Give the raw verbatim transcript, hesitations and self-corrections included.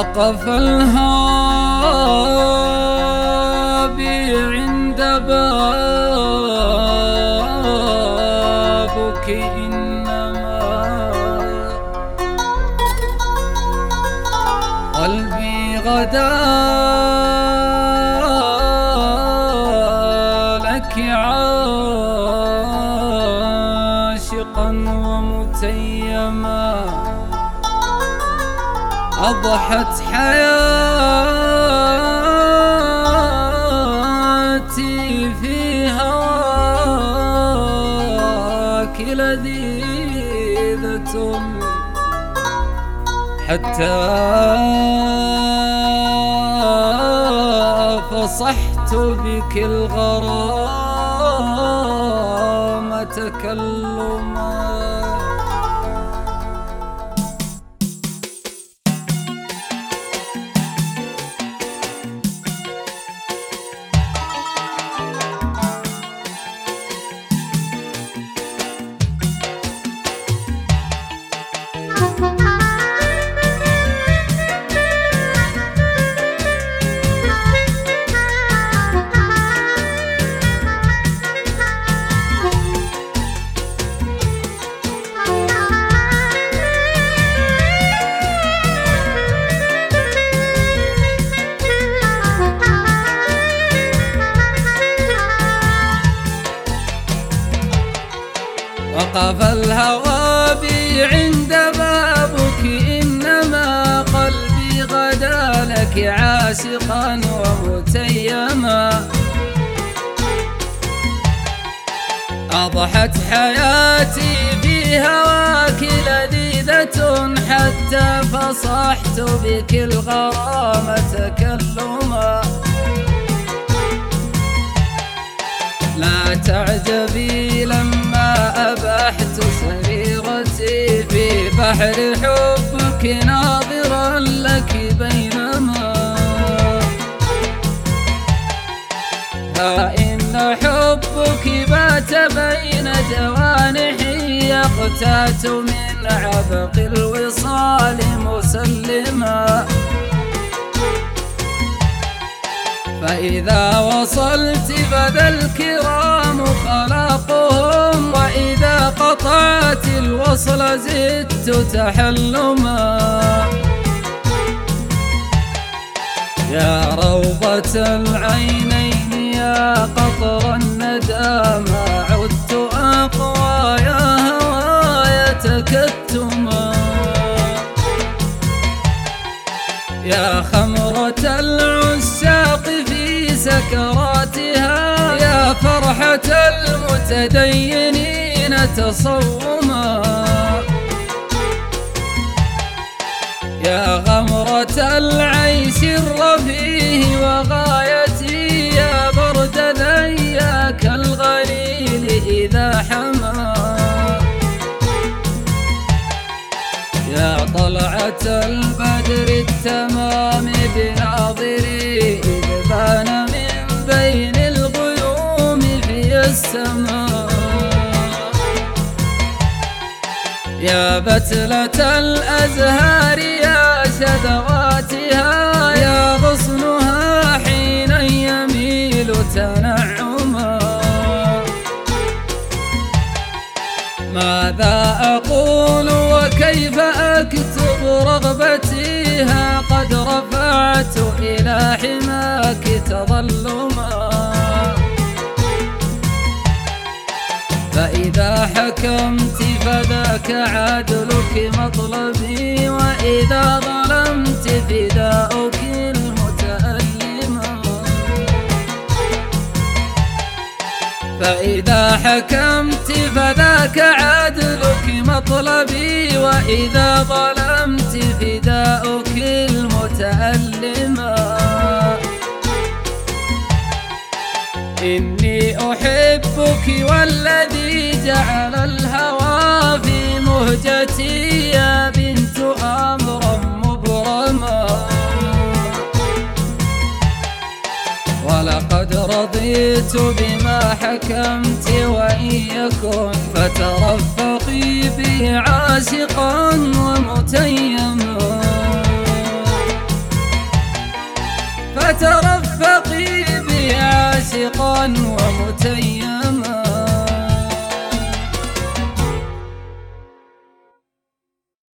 وقف الهابي عند بابك إنما قلبي غدا لك عاشقا ومتيما أضحت حياتي في هواك لذيذة حتى فصحت بك الغرام تكلما. وقف الهوى بي عند بابك إنما قلبي غدا لك عاشقا ومتيما أضحت حياتي في هواك لذيذة حتى فصحت بك الغرام تكلما. لا تعجبي لما أبحت سريرتي في بحر حبك ناظرا لك بينما ها إن حبك بات بين جوانحي يقتات من عبق الوصال مسلما. فإذا وصلت فذا الكرام خلاقهم وإذا قطعت الوصل زدت تحلما. يا روضة العينين يا قطر الندى ما عدت أقوى يا هواي تكتما. يا خمرة العشاق في سكراتها يا فرحة المتدينين تصوما. يا غمرة العيش الرفيه وغايتي يا برد ذياك الغليل إذا حما. يا طلعة البدر التمام بناظري إذ بان من بين الغيوم في السماء. يا بتلة الأزهار يا شذواتها يا غصنها حين يميل تنعما. ماذا أقول وكيف أكتب رغبتيها قد رفعت إلى حماك تظلما. فإذا حكمت فذاك عدلك مطلبي وإذا ظلمت فداؤك المتألما. فإذا حكمت فذاك عدلك مطلبي وإذا ظلمت فداؤك المتألما. إني أحبك والذي جعل الهوى في مهجتي يا بنت أمرا مبرما. ولقد رضيت بما حكمت وإن يكن فترفقي بي عاشقا ومتيما. ترفقي بي عاشقا ومتيما.